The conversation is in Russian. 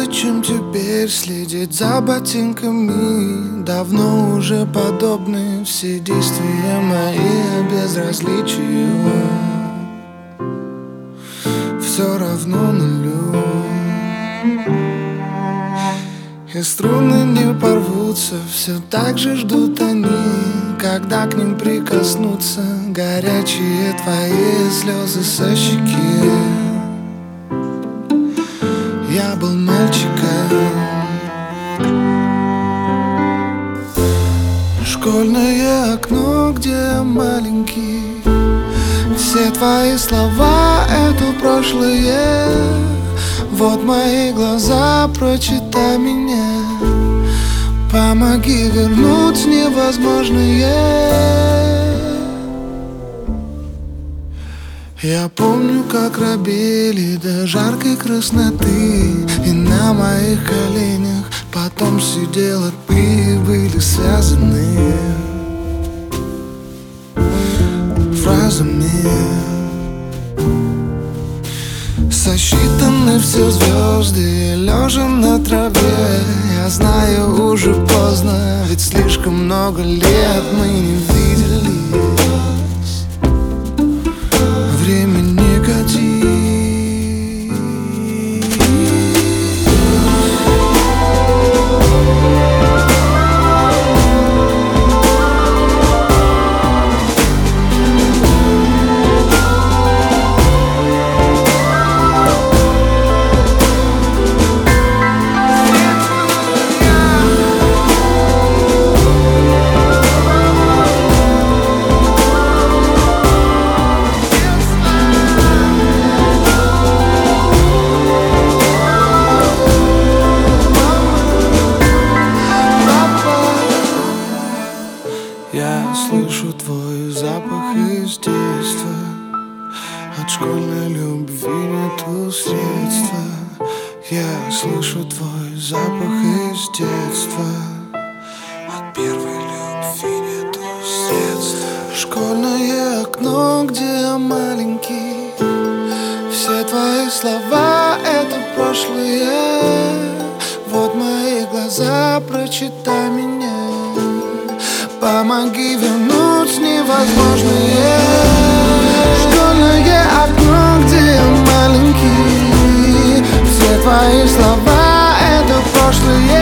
Зачем теперь следить за ботинками? Давно уже подобны все действия мои безразличию. Все равно нулю. И струны не порвутся, все так же ждут они, когда к ним прикоснутся горячие твои слезы со щеки. Я был мальчиком. Школьное окно, где я маленький. Все твои слова — это прошлое. Вот мои глаза, прочитай меня. Помоги вернуть невозможное. Я помню, как робели до жаркой красноты, и на моих коленях потом сидела ты. Были связаны фразами. Сосчитаны все звезды, лежа на траве. Я знаю, уже поздно, ведь слишком много лет мы не виделись. Время не катит. Я слышу твой запах из детства. От школьной любви нету средства. Я слышу твой запах из детства. От первой любви нету средства. Школьное окно, где я маленький. Все твои слова — это прошлое. Вот мои глаза, прочитай меня. Помоги вернуть невозможное. Школьное окно, где я маленький. Все твои слова — это прошлое.